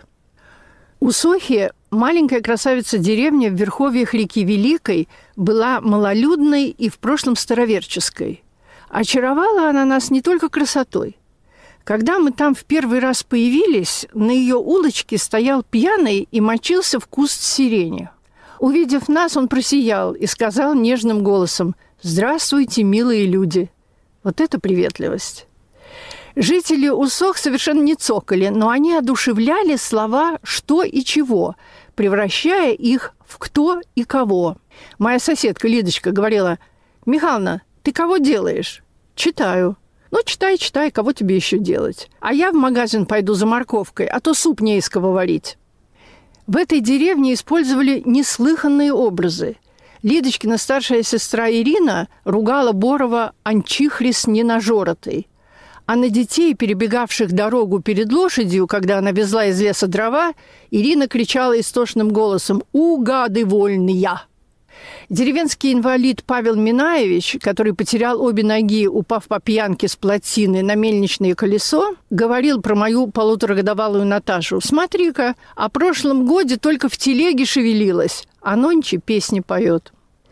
Усохи, маленькая красавица-деревня в верховьях реки Великой, была малолюдной и в прошлом староверческой. Очаровала она нас не только красотой. Когда мы там в первый раз появились, на ее улочке стоял пьяный и мочился в куст сирени. Увидев нас, он просиял и сказал нежным голосом: «Здравствуйте, милые люди». Вот это приветливость. Жители Усох совершенно не цокали, но они одушевляли слова «что» и «чего», превращая их в «кто» и «кого». Моя соседка Лидочка говорила: «Михайловна, ты кого делаешь?» «Читаю». «Ну, читай, читай, кого тебе еще делать? А я в магазин пойду за морковкой, а то суп не из кого варить». В этой деревне использовали неслыханные образы. Лидочкина старшая сестра Ирина ругала Борова «анчихрист ненажоротый». А на детей, перебегавших дорогу перед лошадью, когда она везла из леса дрова, Ирина кричала истошным голосом: «У, гады вольные!». Деревенский инвалид Павел Минаевич, который потерял обе ноги, упав по пьянке с плотины на мельничное колесо, говорил про мою полуторагодовалую Наташу: «Смотри-ка, о прошлом годе только в телеге шевелилась, а нонче песни поет».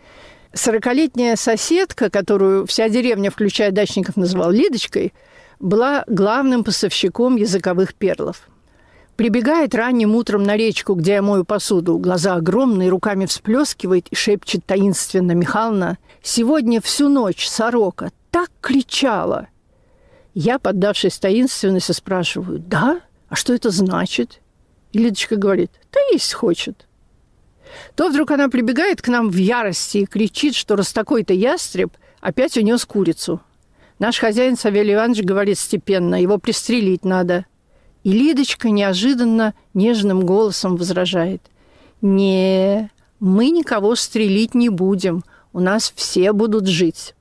40-летняя соседка, которую вся деревня, включая дачников, называла Лидочкой, была главным поставщиком языковых перлов. Прибегает ранним утром на речку, где я мою посуду, глаза огромные, руками всплескивает и шепчет таинственно: «Михайловна, сегодня всю ночь сорока так кричала». Я, поддавшись таинственности, спрашиваю: «Да? А что это значит?» И Лидочка говорит: «Да есть хочет». То вдруг она прибегает к нам в ярости и кричит, что раз такой-то ястреб опять унес курицу. Наш хозяин Савелий Иванович говорит степенно: его пристрелить надо. И Лидочка неожиданно нежным голосом возражает: «Не, мы никого стрелить не будем, у нас все будут жить».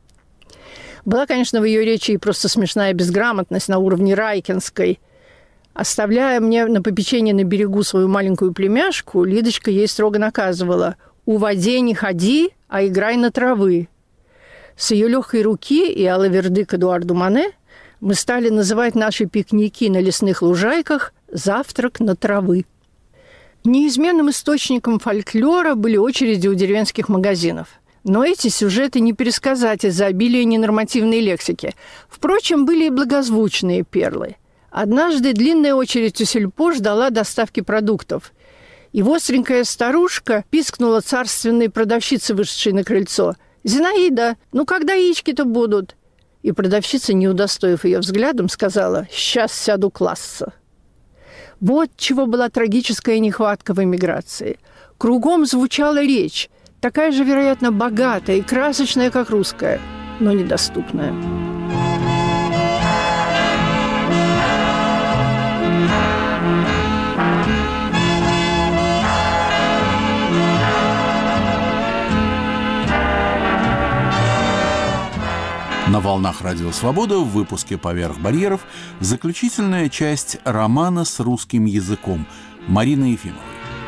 Была, конечно, в ее речи и просто смешная безграмотность на уровне Райкинской. Оставляя мне на попечение на берегу свою маленькую племяшку, Лидочка ей строго наказывала: «У воде не ходи, а играй на травы». С ее легкой руки и алаверды к Эдуарду Мане мы стали называть наши пикники на лесных лужайках «завтрак на травы». Неизменным источником фольклора были очереди у деревенских магазинов. Но эти сюжеты не пересказать из-за обилия ненормативной лексики. Впрочем, были и благозвучные перлы. Однажды длинная очередь у сельпо ждала доставки продуктов. И остренькая старушка пискнула царственной продавщице, вышедшей на крыльцо: «Зинаида, ну когда яички-то будут?» И продавщица, не удостоив ее взглядом, сказала: «Сейчас сяду класса». Вот чего была трагическая нехватка в эмиграции. Кругом звучала речь, такая же, вероятно, богатая и красочная, как русская, но недоступная. На волнах Радио Свобода в выпуске «Поверх барьеров» заключительная часть романа с русским языком Марины Ефимовой.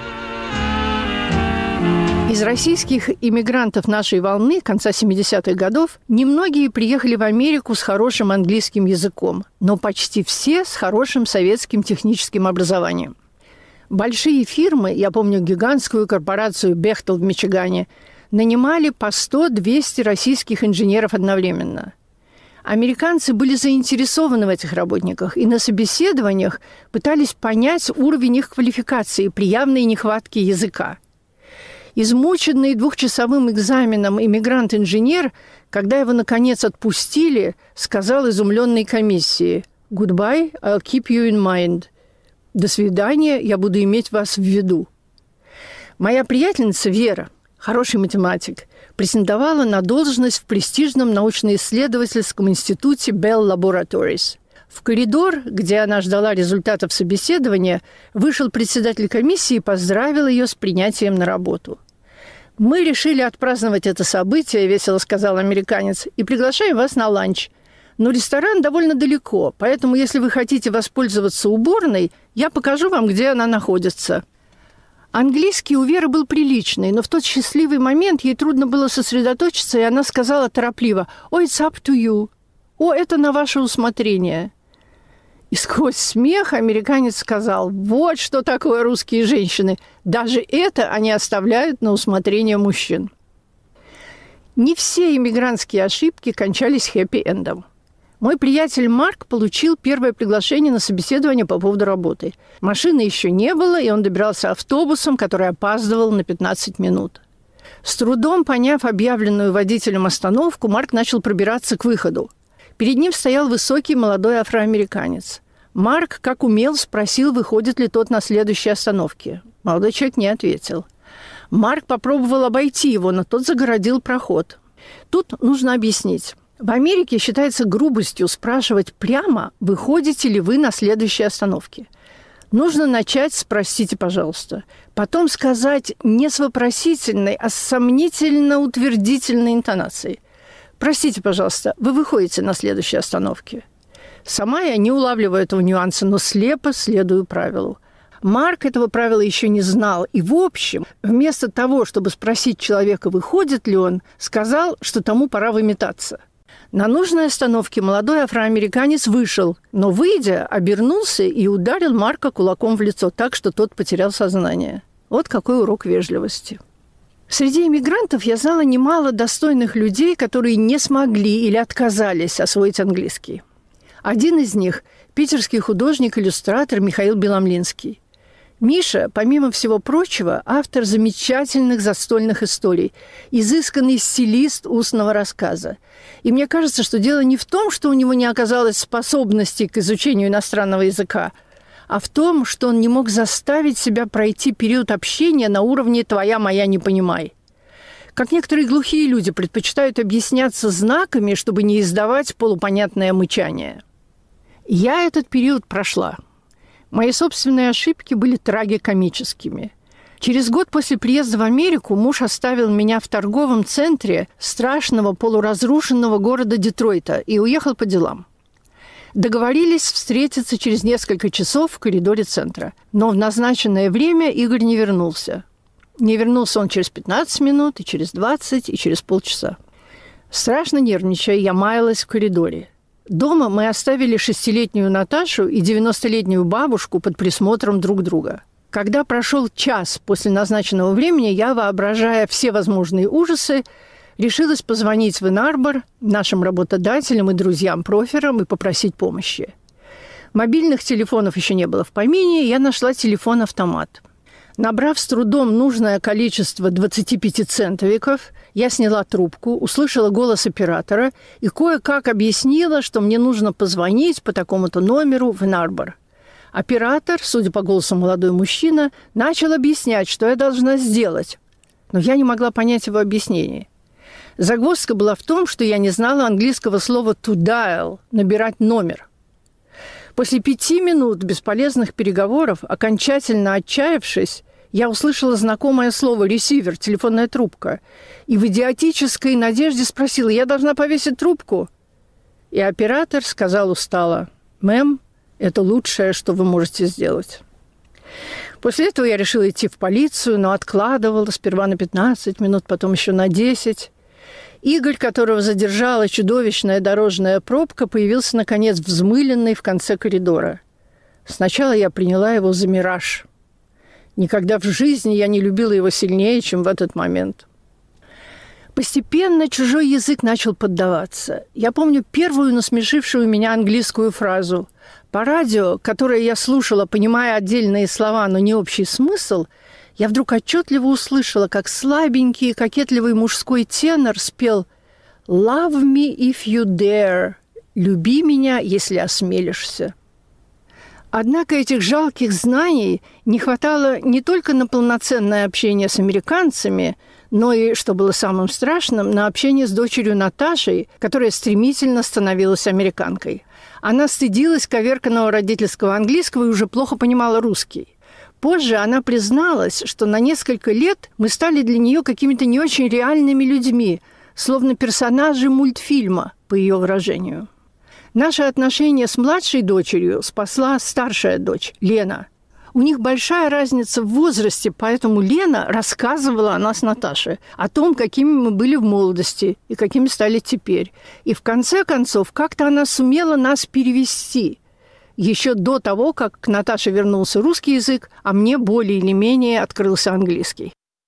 Из российских иммигрантов нашей волны конца 70-х годов немногие приехали в Америку с хорошим английским языком, но почти все с хорошим советским техническим образованием. Большие фирмы, я помню гигантскую корпорацию «Бехтел» в Мичигане, нанимали по 100-200 российских инженеров одновременно. Американцы были заинтересованы в этих работниках и на собеседованиях пытались понять уровень их квалификации при явной нехватке языка. Измученный двухчасовым экзаменом иммигрант-инженер, когда его, наконец, отпустили, сказал изумленной комиссии: «Goodbye, I'll keep you in mind». «До свидания, я буду иметь вас в виду». Моя приятельница Вера, хороший математик, претендовала на должность в престижном научно-исследовательском институте Bell Laboratories. В коридор, где она ждала результатов собеседования, вышел председатель комиссии и поздравил ее с принятием на работу. «Мы решили отпраздновать это событие», – весело сказал американец, – «и приглашаем вас на ланч. Но ресторан довольно далеко, поэтому, если вы хотите воспользоваться уборной, я покажу вам, где она находится». Английский у Веры был приличный, но в тот счастливый момент ей трудно было сосредоточиться, и она сказала торопливо: «Oh, it's up to you». «О, это на ваше усмотрение». И сквозь смех американец сказал: «Вот что такое русские женщины. Даже это они оставляют на усмотрение мужчин». Не все иммигрантские ошибки кончались хэппи-эндом. Мой приятель Марк получил первое приглашение на собеседование по поводу работы. Машины еще не было, и он добирался автобусом, который опаздывал на 15 минут. С трудом поняв объявленную водителем остановку, Марк начал пробираться к выходу. Перед ним стоял высокий молодой афроамериканец. Марк, как умел, спросил, выходит ли тот на следующей остановке. Молодой человек не ответил. Марк попробовал обойти его, но тот загородил проход. Тут нужно объяснить. В Америке считается грубостью спрашивать прямо, выходите ли вы на следующей остановке. Нужно начать с «простите, пожалуйста». Потом сказать не с вопросительной, а с сомнительно-утвердительной интонацией. «Простите, пожалуйста, вы выходите на следующей остановке». Сама я не улавливаю этого нюанса, но слепо следую правилу. Марк этого правила еще не знал. И, в общем, вместо того, чтобы спросить человека, выходит ли он, сказал, что тому пора выметаться. На нужной остановке молодой афроамериканец вышел, но, выйдя, обернулся и ударил Марка кулаком в лицо так, что тот потерял сознание. Вот какой урок вежливости. Среди иммигрантов я знала немало достойных людей, которые не смогли или отказались освоить английский. Один из них – питерский художник-иллюстратор Михаил Беломлинский. Миша, помимо всего прочего, автор замечательных застольных историй, изысканный стилист устного рассказа. И мне кажется, что дело не в том, что у него не оказалось способности к изучению иностранного языка, а в том, что он не мог заставить себя пройти период общения на уровне «твоя, моя, не понимай». Как некоторые глухие люди предпочитают объясняться знаками, чтобы не издавать полупонятное мычание. Я этот период прошла. Мои собственные ошибки были трагикомическими. Через год после приезда в Америку муж оставил меня в торговом центре страшного полуразрушенного города Детройта и уехал по делам. Договорились встретиться через несколько часов в коридоре центра. Но в назначенное время Игорь не вернулся. Не вернулся он через 15 минут, и через 20, и через полчаса. Страшно нервничая, я маялась в коридоре. Дома мы оставили 6-летнюю Наташу и 90-летнюю бабушку под присмотром друг друга. Когда прошел час после назначенного времени, я, воображая все возможные ужасы, решилась позвонить в Энн-Арбор нашим работодателям и друзьям-проферам и попросить помощи. Мобильных телефонов еще не было в помине, и я нашла телефон-автомат. Набрав с трудом нужное количество 25 центовиков, я сняла трубку, услышала голос оператора и кое-как объяснила, что мне нужно позвонить по такому-то номеру в Энн-Арбор. Оператор, судя по голосу молодой мужчина, начал объяснять, что я должна сделать, но я не могла понять его объяснение. Загвоздка была в том, что я не знала английского слова «to dial» – «набирать номер». После 5 минут бесполезных переговоров, окончательно отчаявшись, я услышала знакомое слово «ресивер», телефонная трубка, и в идиотической надежде спросила: «Я должна повесить трубку?» И оператор сказал устало: «Мэм, это лучшее, что вы можете сделать». После этого я решила идти в полицию, но откладывала сперва на 15 минут, потом еще на 10. Игорь, которого задержала чудовищная дорожная пробка, появился, наконец, взмыленный в конце коридора. Сначала я приняла его за мираж. Никогда в жизни я не любила его сильнее, чем в этот момент. Постепенно чужой язык начал поддаваться. Я помню первую насмешившую меня английскую фразу. По радио, которое я слушала, понимая отдельные слова, но не общий смысл, я вдруг отчетливо услышала, как слабенький и кокетливый мужской тенор спел «Love me if you dare» – «Люби меня, если осмелишься». Однако этих жалких знаний не хватало не только на полноценное общение с американцами, но и, что было самым страшным, на общение с дочерью Наташей, которая стремительно становилась американкой. Она стыдилась коверканного родительского английского и уже плохо понимала русский. Позже она призналась, что на несколько лет мы стали для нее какими-то не очень реальными людьми, словно персонажи мультфильма, по ее выражению. Наши отношения с младшей дочерью спасла старшая дочь, Лена. У них большая разница в возрасте, поэтому Лена рассказывала о нас Наташе, о том, какими мы были в молодости и какими стали теперь. И в конце концов, как-то она сумела нас перевести – еще до того, как к Наташе вернулся русский язык, а мне более или менее открылся английский.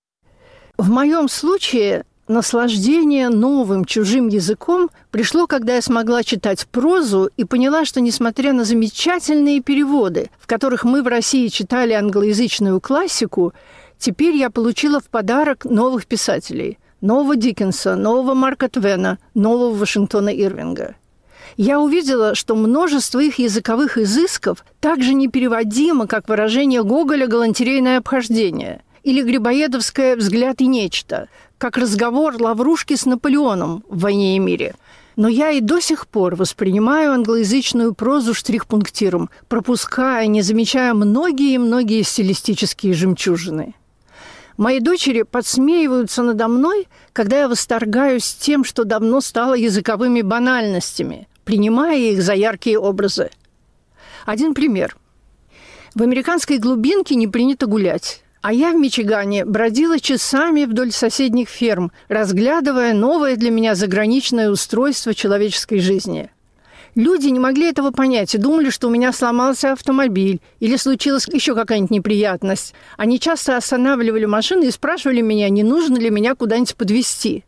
В моем случае наслаждение новым чужим языком пришло, когда я смогла читать прозу и поняла, что, несмотря на замечательные переводы, в которых мы в России читали англоязычную классику, теперь я получила в подарок новых писателей – нового Диккенса, нового Марка Твена, нового Вашингтона Ирвинга. Я увидела, что множество их языковых изысков так же непереводимо, как выражение Гоголя «галантерейное обхождение» или Грибоедовское «взгляд и нечто», как разговор Лаврушки с Наполеоном в «Войне и мире». Но я и до сих пор воспринимаю англоязычную прозу штрих-пунктиром, пропуская, не замечая многие-многие стилистические жемчужины. Мои дочери подсмеиваются надо мной, когда я восторгаюсь тем, что давно стало языковыми банальностями, принимая их за яркие образы. Один пример. В американской глубинке не принято гулять, а я в Мичигане бродила часами вдоль соседних ферм, разглядывая новое для меня заграничное устройство человеческой жизни. Люди не могли этого понять и думали, что у меня сломался автомобиль или случилась еще какая-нибудь неприятность. Они часто останавливали машины и спрашивали меня, не нужно ли меня куда-нибудь подвезти.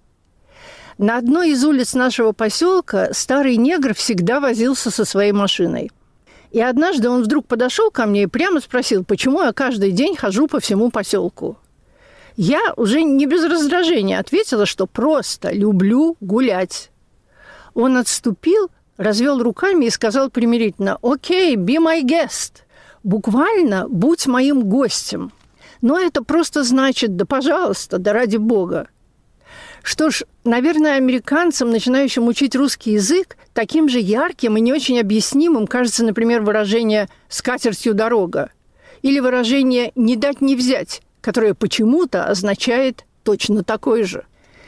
На одной из улиц нашего поселка старый негр всегда возился со своей машиной. И однажды он вдруг подошел ко мне и прямо спросил, почему я каждый день хожу по всему поселку. Я уже не без раздражения ответила, что просто люблю гулять. Он отступил, развел руками и сказал примирительно «Окей, be my guest». Буквально «будь моим гостем». Но это просто значит «да пожалуйста, да ради бога». Что ж, наверное, американцам, начинающим учить русский язык, таким же ярким и не очень объяснимым кажется, например, выражение «скатертью дорога» или выражение «не дать не взять», которое почему-то означает точно такое же.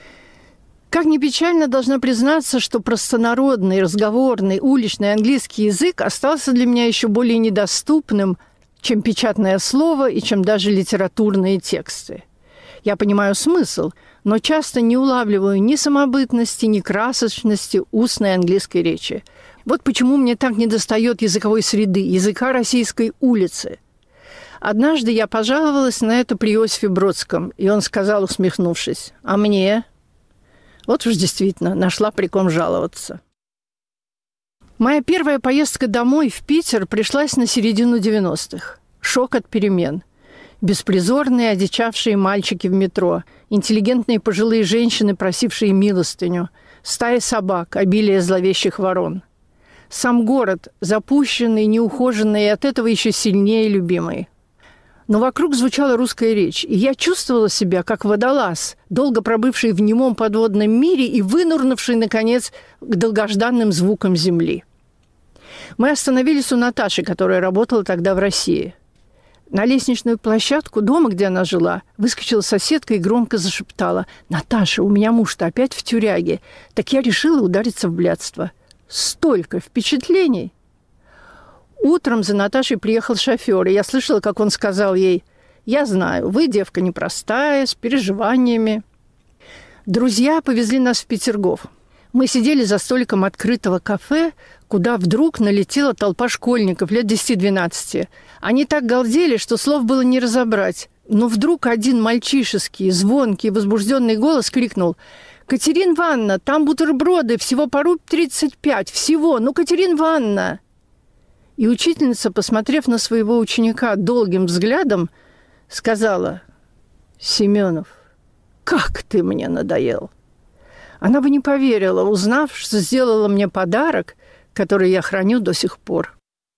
Как ни печально, должна признаться, что простонародный, разговорный, уличный английский язык остался для меня еще более недоступным, чем печатное слово и чем даже литературные тексты. Я понимаю смысл, но часто не улавливаю ни самобытности, ни красочности устной английской речи. Вот почему мне так недостает языковой среды, языка российской улицы. Однажды я пожаловалась на это при Иосифе Бродском, и он сказал, усмехнувшись, «А мне?» Вот уж действительно нашла при ком жаловаться. Моя первая поездка домой в Питер пришлась на середину 90-х. Шок от перемен. Беспризорные, одичавшие мальчики в метро, интеллигентные пожилые женщины, просившие милостыню, стаи собак, обилие зловещих ворон. Сам город запущенный, неухоженный и от этого еще сильнее любимый. Но вокруг звучала русская речь, и я чувствовала себя как водолаз, долго пробывший в немом подводном мире и вынурнувший, наконец, к долгожданным звукам земли. Мы остановились у Наташи, которая работала тогда в России. На лестничную площадку дома, где она жила, выскочила соседка и громко зашептала: «Наташа, у меня муж-то опять в тюряге. Так я решила удариться в блядство». Столько впечатлений! Утром за Наташей приехал шофер, и я слышала, как он сказал ей: «Я знаю, вы девка непростая, с переживаниями». Друзья повезли нас в Петергоф. Мы сидели за столиком открытого кафе, куда вдруг налетела толпа школьников лет 10-12. Они так галдели, что слов было не разобрать. Но вдруг один мальчишеский, звонкий, возбужденный голос крикнул: «Катерина Ивановна, там бутерброды, всего по рубль 35, всего, ну, Катерина Ивановна!» И учительница, посмотрев на своего ученика долгим взглядом, сказала: «Семенов, как ты мне надоел!» Она бы не поверила, узнав, что сделала мне подарок, который я храню до сих пор.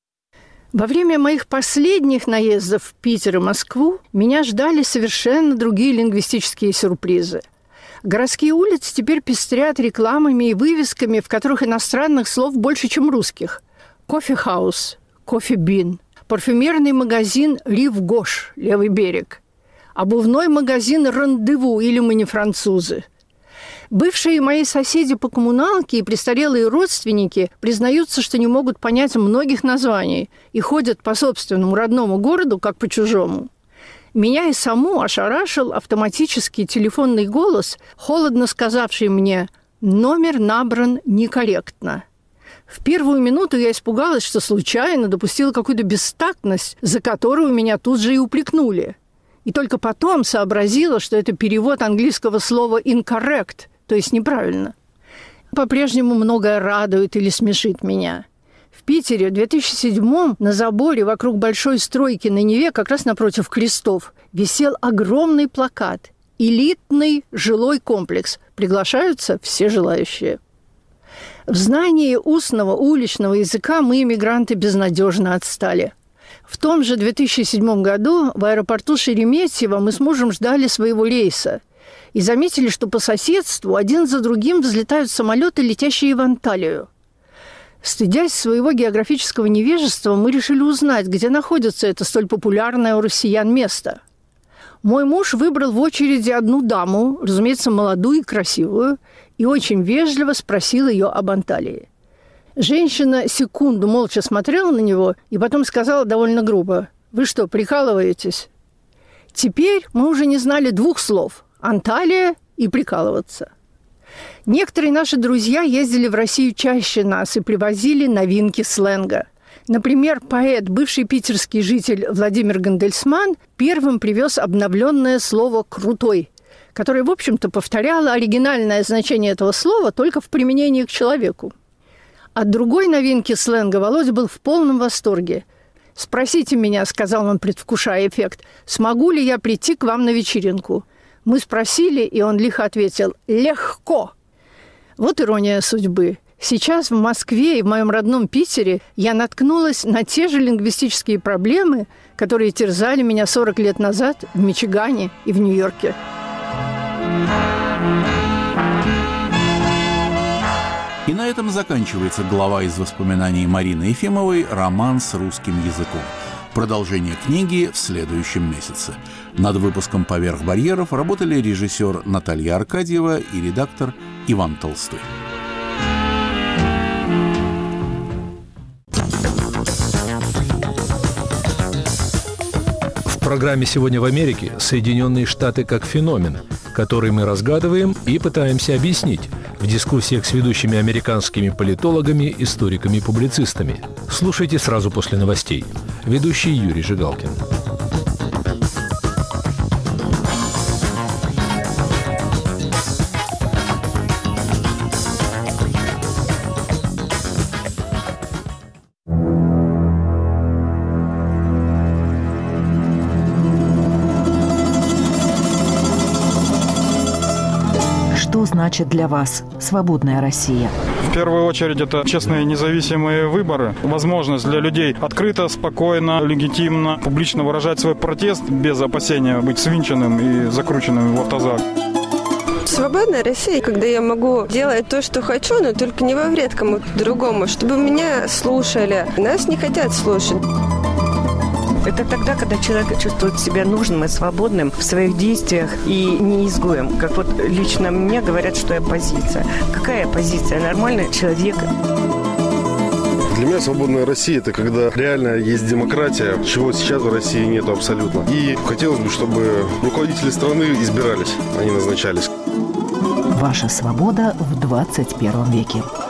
Во время моих последних наездов в Питер и Москву меня ждали совершенно другие лингвистические сюрпризы. Городские улицы теперь пестрят рекламами и вывесками, в которых иностранных слов больше, чем русских. Кофе-хаус, кофе-бин, парфюмерный магазин «Рив Гош», левый берег, обувной магазин «Рандеву» или «Мы не французы». Бывшие мои соседи по коммуналке и престарелые родственники признаются, что не могут понять многих названий и ходят по собственному родному городу, как по чужому. Меня и саму ошарашил автоматический телефонный голос, холодно сказавший мне: «Номер набран некорректно». В первую минуту я испугалась, что случайно допустила какую-то бестактность, за которую меня тут же и упрекнули. И только потом сообразила, что это перевод английского слова «incorrect», то есть неправильно. По-прежнему многое радует или смешит меня. В Питере в 2007-м на заборе вокруг большой стройки на Неве, как раз напротив крестов, висел огромный плакат: «Элитный жилой комплекс. Приглашаются все желающие». В знании устного уличного языка мы, иммигранты, безнадежно отстали. В том же 2007 году в аэропорту Шереметьево мы с мужем ждали своего рейса и заметили, что по соседству один за другим взлетают самолеты, летящие в Анталию. Стыдясь своего географического невежества, мы решили узнать, где находится это столь популярное у россиян место. Мой муж выбрал в очереди одну даму, разумеется, молодую и красивую, и очень вежливо спросил ее об Анталии. Женщина секунду молча смотрела на него и потом сказала довольно грубо: «Вы что, прикалываетесь?» Теперь мы уже не знали двух слов: «Анталия» и «прикалываться». Некоторые наши друзья ездили в Россию чаще нас и привозили новинки сленга. Например, поэт, бывший питерский житель Владимир Гандельсман, первым привез обновленное слово «крутой», которое, в общем-то, повторяло оригинальное значение этого слова только в применении к человеку. От другой новинки сленга Володя был в полном восторге. «Спросите меня», — сказал он, предвкушая эффект, «смогу ли я прийти к вам на вечеринку?» Мы спросили, и он лихо ответил: «Легко». Вот ирония судьбы. Сейчас в Москве и в моем родном Питере я наткнулась на те же лингвистические проблемы, которые терзали меня 40 лет назад в Мичигане и в Нью-Йорке. И на этом заканчивается глава из воспоминаний Марины Ефимовой «Роман с русским языком». Продолжение книги в следующем месяце. Над выпуском «Поверх барьеров» работали режиссер Наталья Аркадьева и редактор Иван Толстой. В программе «Сегодня в Америке» Соединенные Штаты как феномен, который мы разгадываем и пытаемся объяснить в дискуссиях с ведущими американскими политологами, историками и публицистами. Слушайте сразу после новостей. Ведущий Юрий Жигалкин. значит для вас свободная Россия? В первую очередь, это честные независимые выборы. Возможность для людей открыто, спокойно, легитимно, публично выражать свой протест без опасения быть свинченным и закрученным в автозак. Свободная Россия, когда я могу делать то, что хочу, но только не во вред кому-то другому, чтобы меня слушали. Нас не хотят слушать. Это тогда, когда человек чувствует себя нужным и свободным в своих действиях и не изгоем. Как вот лично мне говорят, что я оппозиция. Какая оппозиция? Нормальный человек. Для меня свободная Россия – это когда реально есть демократия, чего сейчас в России нет абсолютно. И хотелось бы, чтобы руководители страны избирались, а не назначались. Ваша свобода в 21 веке.